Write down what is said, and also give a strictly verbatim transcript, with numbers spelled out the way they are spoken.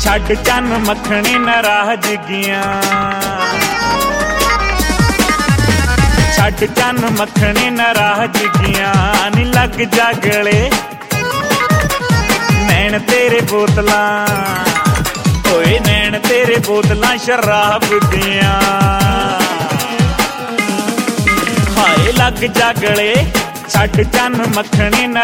ਛੱਡ ਚੰਨ ਮੱਖਣੀ ਨਾਰਾਜ਼ਗੀਆਂ, ਛੱਡ ਚੰਨ ਮੱਖਣੀ ਨਾਰਾਜ਼ਗੀਆਂ। ਨੀ ਲੱਗ ਜਾ ਗਲੇ ਨੈਣ ਤੇਰੇ ਬੋਤਲਾਂ, ਓਏ ਨੈਣ ਤੇਰੇ ਬੋਤਲਾਂ ਸ਼ਰਾਬ ਦੀਆਂ। ਹਾਏ ਲੱਗ ਜਾ ਗਲੇ ਛੱਡ ਚੰਨ ਮੱਖਣੀ